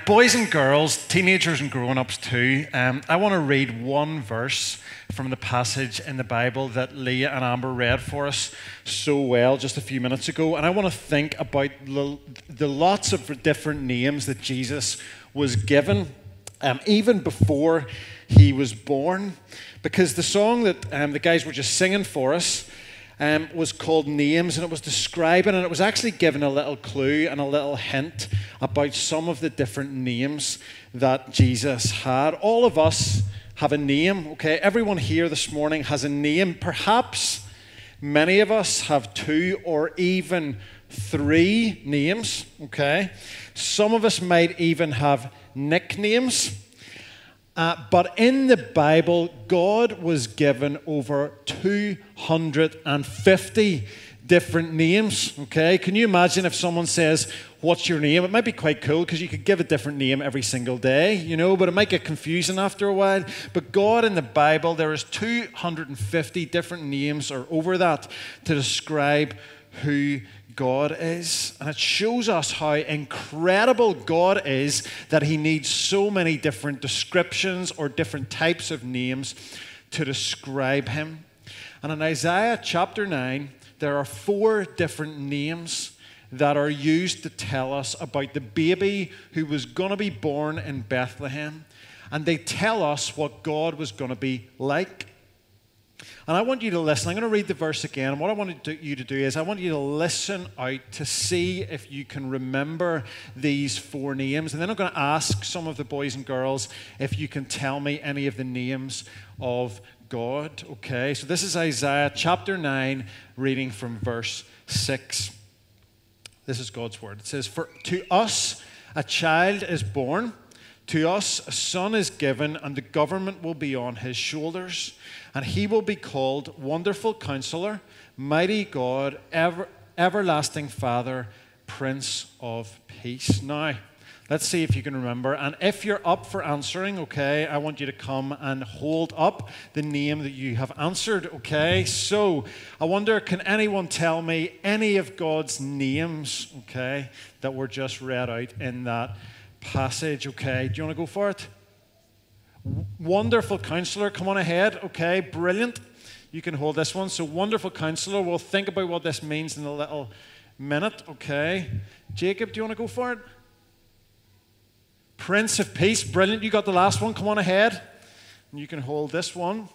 boys and girls, teenagers and grown-ups too, I want to read one verse from the passage in the Bible that Leah and Amber read for us so well just a few minutes ago. And I want to think about the lots of different names that Jesus was given even before he was born. Because the song that the guys were just singing for us was called Names, and it was describing, and it was actually giving a little clue and a little hint about some of the different names that Jesus had. All of us have a name, okay? Everyone here this morning has a name. Perhaps many of us have 2 or even 3 names, okay? Some of us might even have nicknames. But in the Bible, God was given over 250 different names, okay? Can you imagine if someone says, what's your name? It might be quite cool because you could give a different name every single day, you know, but it might get confusing after a while. But God in the Bible, there is 250 different names or over that to describe who God is. And it shows us how incredible God is that he needs so many different descriptions or different types of names to describe him. And in Isaiah chapter 9, there are 4 different names that are used to tell us about the baby who was going to be born in Bethlehem. And they tell us what God was going to be like. And I want you to listen. I'm going to read the verse again. And what I want you to do is I want you to listen out to see if you can remember these 4 names. And then I'm going to ask some of the boys and girls if you can tell me any of the names of God. Okay, so this is Isaiah chapter 9, reading from verse 6. This is God's word. It says, "For to us a child is born, to us a son is given, and the government will be on his shoulders. And he will be called Wonderful Counselor, Mighty God, Everlasting Father, Prince of Peace." Now, let's see if you can remember. And if you're up for answering, okay, I want you to come and hold up the name that you have answered, okay? So, I wonder, can anyone tell me any of God's names, okay, that were just read out in that passage, okay? Do you want to go for it? Wonderful Counselor, come on ahead. Okay, brilliant. You can hold this one. So, Wonderful Counselor, we'll think about what this means in a little minute. Okay. Jacob, do you want to go for it? Prince of Peace, brilliant. You got the last one. Come on ahead. And you can hold this one.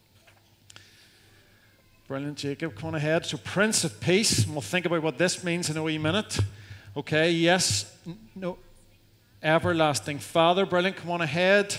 Brilliant, Jacob. Come on ahead. So, Prince of Peace, and we'll think about what this means in a wee minute. Okay, yes. No. Everlasting Father, brilliant. Come on ahead.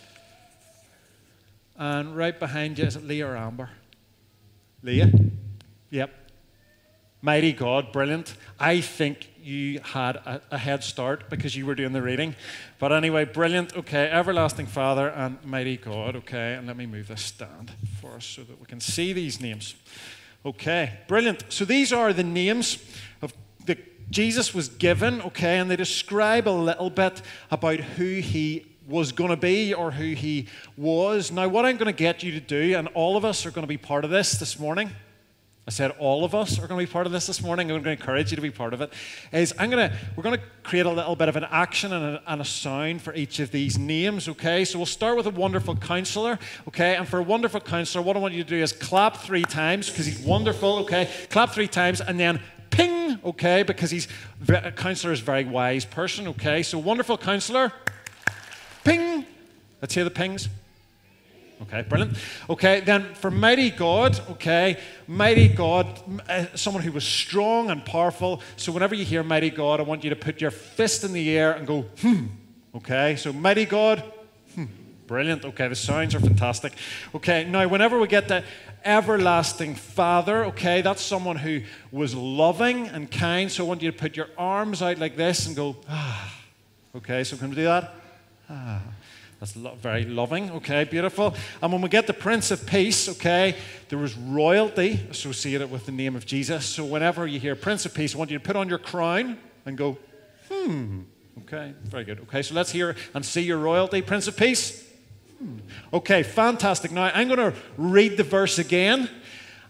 And right behind you, is it Leah or Amber? Leah? Yep. Mighty God, brilliant. I think you had a head start because you were doing the reading. But anyway, brilliant. Okay, Everlasting Father and Mighty God. Okay, and let me move this stand for us so that we can see these names. Okay, brilliant. So these are the names of that Jesus was given, okay, and they describe a little bit about who he was going to be or who he was. Now, what I'm going to get you to do, and all of us are going to be part of this morning. I said all of us are going to be part of this morning. I'm going to encourage you to be part of it. We're going to create a little bit of an action and a sound for each of these names, okay? So we'll start with a Wonderful Counselor, okay? And for a Wonderful Counselor, what I want you to do is clap 3 times because he's wonderful, okay? Clap 3 times and then ping, okay? Because a counselor is a very wise person, okay? So Wonderful Counselor. Ping. Let's hear the pings. Okay, brilliant. Okay, then for Mighty God, okay, Mighty God, someone who was strong and powerful. So whenever you hear Mighty God, I want you to put your fist in the air and go, Okay, so Mighty God, brilliant. Okay, the sounds are fantastic. Okay, now whenever we get to Everlasting Father, okay, that's someone who was loving and kind. So I want you to put your arms out like this and go, Okay, so can we do that? That's very loving. Okay, beautiful. And when we get to Prince of Peace, okay, there was royalty associated with the name of Jesus. So whenever you hear Prince of Peace, I want you to put on your crown and go, Okay, very good. Okay, so let's hear and see your royalty. Prince of Peace. Okay, fantastic. Now I'm going to read the verse again.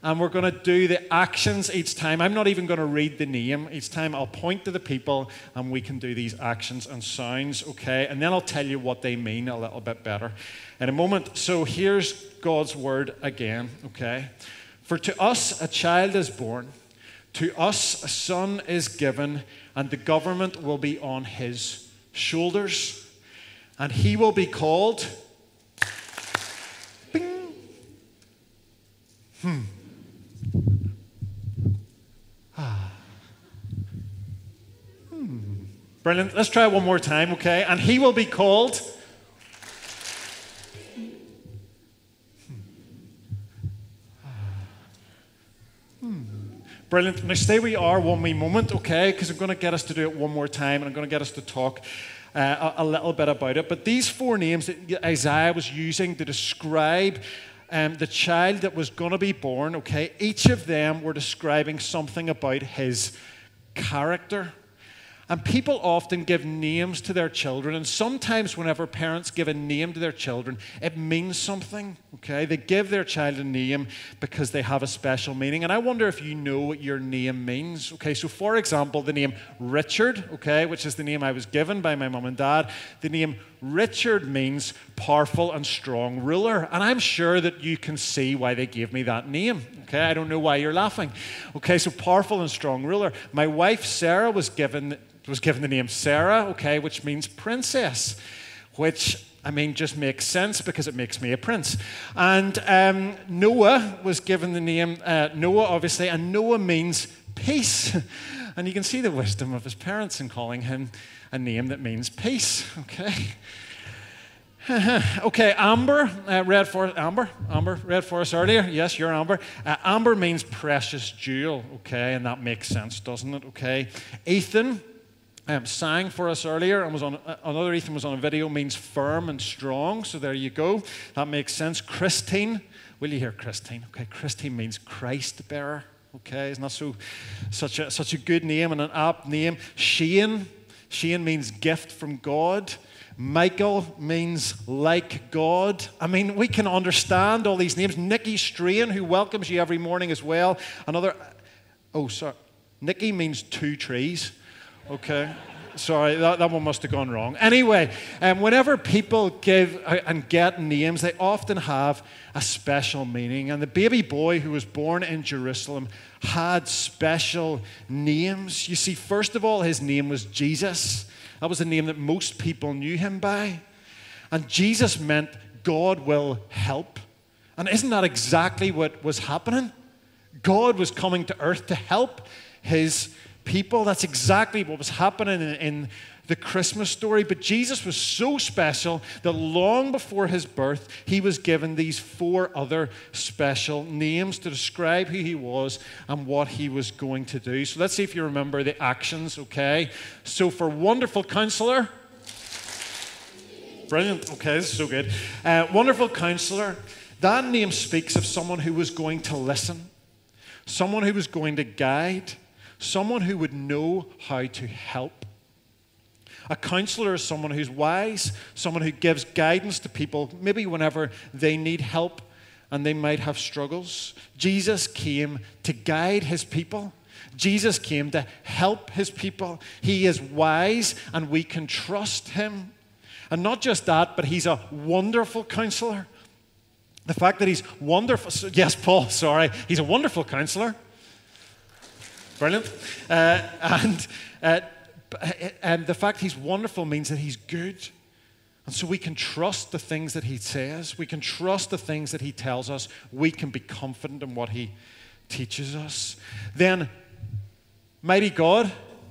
And we're going to do the actions each time. I'm not even going to read the name. Each time I'll point to the people and we can do these actions and sounds, okay? And then I'll tell you what they mean a little bit better in a moment. So here's God's word again, okay? For to us a child is born, to us a son is given, and the government will be on his shoulders. And he will be called... Bing. Brilliant. Let's try it one more time, okay? And he will be called... Brilliant. Now stay where you are one wee moment, okay? Because I'm going to get us to do it one more time, and I'm going to get us to talk a little bit about it. But these 4 names that Isaiah was using to describe the child that was going to be born, okay? Each of them were describing something about his character. And people often give names to their children, and sometimes whenever parents give a name to their children, it means something, okay? They give their child a name because they have a special meaning, and I wonder if you know what your name means, okay? So for example, the name Richard, okay, which is the name I was given by my mum and dad, the name Richard means powerful and strong ruler, and I'm sure that you can see why they gave me that name, okay? I don't know why you're laughing. Okay, so powerful and strong ruler. My wife Sarah was given the name Sarah, okay, which means princess, which, I mean, just makes sense because it makes me a prince. And Noah was given the name Noah, obviously, and Noah means peace. And you can see the wisdom of his parents in calling him a name that means peace, okay? Okay, Amber, red forest earlier. Yes, you're Amber. Amber means precious jewel, okay, and that makes sense, doesn't it? Okay. Ethan sang for us earlier, and another Ethan was on a video, means firm and strong. So there you go. That makes sense. Christine, will you hear Christine? Okay, Christine means Christ bearer. Okay, isn't that such a good name and an apt name? Shane means gift from God. Michael means like God. I mean, we can understand all these names. Nikki Strain, who welcomes you every morning as well. Nikki means 2 trees. Okay. Sorry, that one must have gone wrong. Anyway, whenever people give and get names, they often have a special meaning. And the baby boy who was born in Jerusalem had special names. You see, first of all, his name was Jesus. That was the name that most people knew him by. And Jesus meant God will help. And isn't that exactly what was happening? God was coming to earth to help his people. That's exactly what was happening in the Christmas story. But Jesus was so special that long before his birth, he was given these 4 other special names to describe who he was and what he was going to do. So let's see if you remember the actions, okay? So for Wonderful Counselor, brilliant, okay, this is so good. Wonderful Counselor, that name speaks of someone who was going to listen, someone who was going to guide, someone who would know how to help. A counselor is someone who's wise, someone who gives guidance to people, maybe whenever they need help and they might have struggles. Jesus came to guide his people. Jesus came to help his people. He is wise and we can trust him. And not just that, but he's a wonderful counselor. The fact that he's wonderful, yes, Paul, sorry, he's a wonderful counselor. Brilliant. And the fact he's wonderful means that he's good. And so we can trust the things that he says. We can trust the things that he tells us. We can be confident in what he teaches us. Then, mighty God.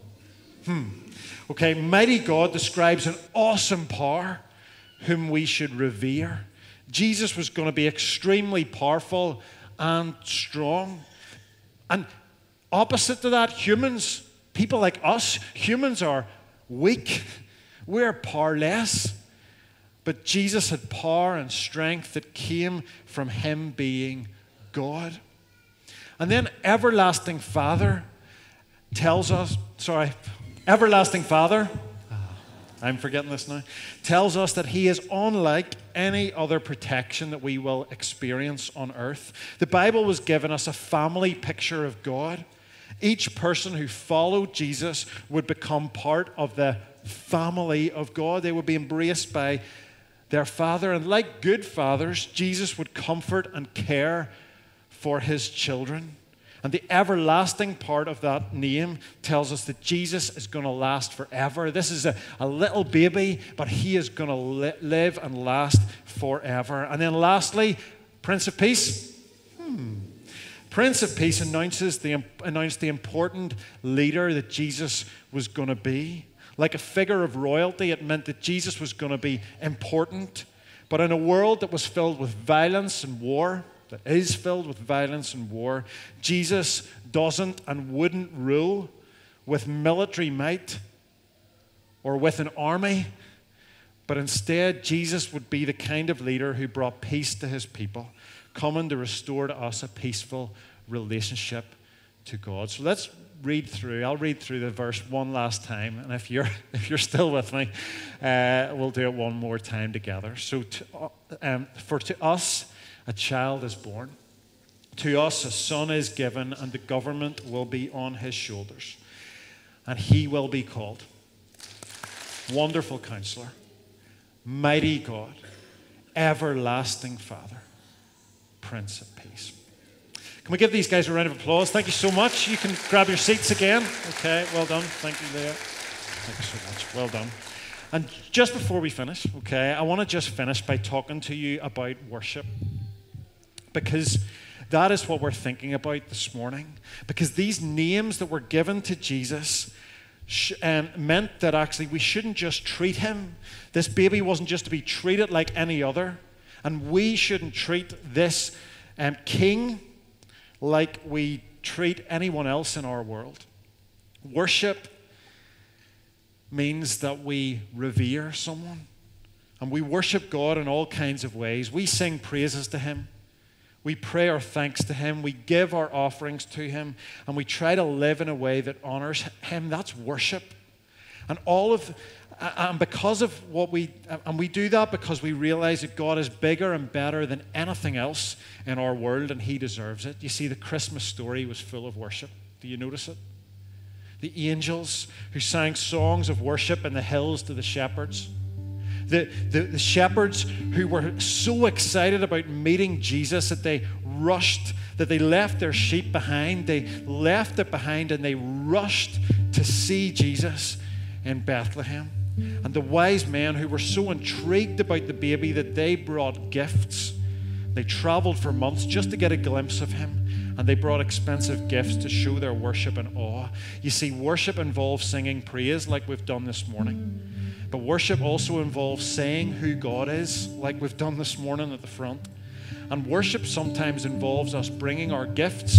Okay, mighty God describes an awesome power whom we should revere. Jesus was going to be extremely powerful and strong. And opposite to that, humans, people like us, humans are weak. We're powerless. But Jesus had power and strength that came from him being God. And then Everlasting Father tells us, everlasting Father, I'm forgetting this now, tells us that he is unlike any other protection that we will experience on earth. The Bible was giving us a family picture of God. Each person who followed Jesus would become part of the family of God. They would be embraced by their Father. And like good fathers, Jesus would comfort and care for his children. And the everlasting part of that name tells us that Jesus is going to last forever. This is a little baby, but he is going to live and last forever. And then lastly, Prince of Peace. Prince of Peace announced the important leader that Jesus was going to be. Like a figure of royalty, it meant that Jesus was going to be important. But in a world that was filled with violence and war, that is filled with violence and war, Jesus doesn't and wouldn't rule with military might or with an army, but instead Jesus would be the kind of leader who brought peace to his people, coming to restore to us a peaceful relationship to God. So let's read through. I'll read through the verse one last time, and if you're still with me, we'll do it one more time together. So, for to us a child is born, to us a son is given, and the government will be on his shoulders, and he will be called Wonderful Counselor, Mighty God, Everlasting Father, Prince of Peace. Can we give these guys a round of applause? Thank you so much. You can grab your seats again. Okay, well done. Thank you, Leah. Thank you so much. Well done. And just before we finish, okay, I want to just finish by talking to you about worship. Because that is what we're thinking about this morning. Because these names that were given to Jesus meant that actually we shouldn't just treat him. This baby wasn't just to be treated like any other. And we shouldn't treat this king like we treat anyone else in our world. Worship means that we revere someone. And we worship God in all kinds of ways. We sing praises to him. We pray our thanks to him. We give our offerings to him. And we try to live in a way that honors him. That's worship. And because of what we do that because we realize that God is bigger and better than anything else in our world, and he deserves it. You see, the Christmas story was full of worship. Do you notice it? The angels who sang songs of worship in the hills to the shepherds. The shepherds who were so excited about meeting Jesus that they left their sheep behind. They left it behind and they rushed to see Jesus in Bethlehem. And the wise men who were so intrigued about the baby that they brought gifts. They traveled for months just to get a glimpse of him. And they brought expensive gifts to show their worship and awe. You see, worship involves singing praise like we've done this morning. But worship also involves saying who God is, like we've done this morning at the front. And worship sometimes involves us bringing our gifts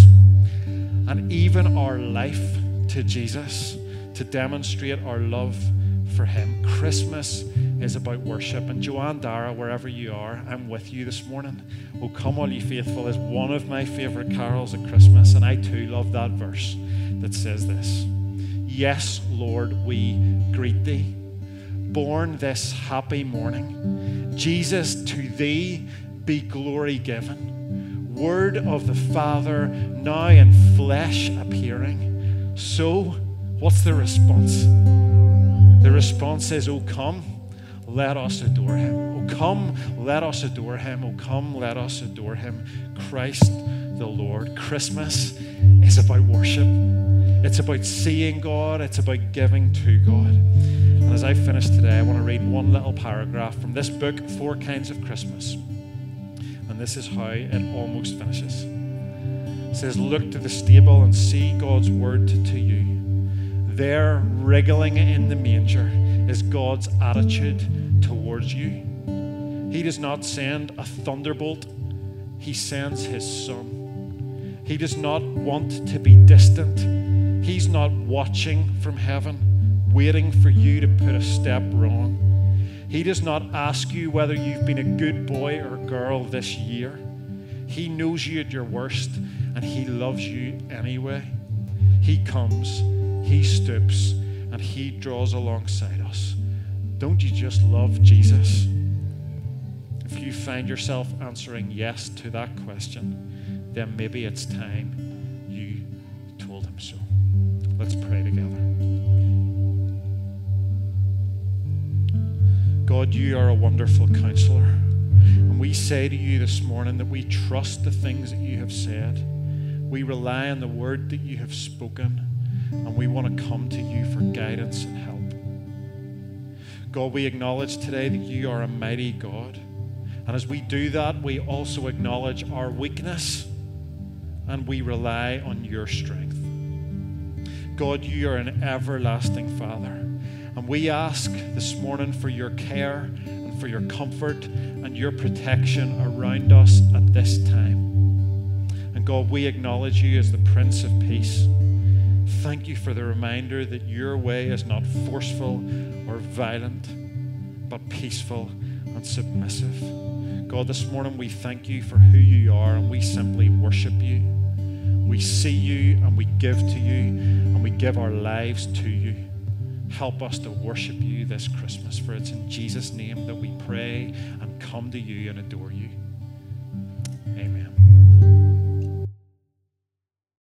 and even our life to Jesus to demonstrate our love for him. Christmas is about worship. And Joanne Dara, wherever you are, I'm with you this morning. "O Come All Ye Faithful" is one of my favorite carols at Christmas, and I too love that verse that says this: "Yes, Lord, we greet thee. Born this happy morning, Jesus, to thee be glory given. Word of the Father, now in flesh appearing." So, what's the response? The response is, "O come, let us adore him. O come, let us adore him. O come, let us adore him. Christ the Lord." Christmas is about worship. It's about seeing God. It's about giving to God. And as I finish today, I want to read one little paragraph from this book, Four Kinds of Christmas. And this is how it almost finishes. It says, "Look to the stable and see God's word to you. There, wriggling in the manger, is God's attitude towards you. He does not send a thunderbolt. He sends his son. He does not want to be distant. He's not watching from heaven, waiting for you to put a step wrong. He does not ask you whether you've been a good boy or girl this year. He knows you at your worst, and he loves you anyway. He comes, he stoops, and he draws alongside us. Don't you just love Jesus? If you find yourself answering yes to that question, then maybe it's time you told him so. Let's pray together. God, you are a wonderful counselor. And we say to you this morning that we trust the things that you have said. We rely on the word that you have spoken. And we want to come to you for guidance and help. God, we acknowledge today that you are a mighty God. And as we do that, we also acknowledge our weakness and we rely on your strength. God, you are an everlasting Father. And we ask this morning for your care and for your comfort and your protection around us at this time. And God, we acknowledge you as the Prince of Peace. Thank you for the reminder that your way is not forceful or violent, but peaceful and submissive. God, this morning we thank you for who you are and we simply worship you. We see you and we give to you and we give our lives to you. Help us to worship you this Christmas, for it's in Jesus' name that we pray and come to you and adore you.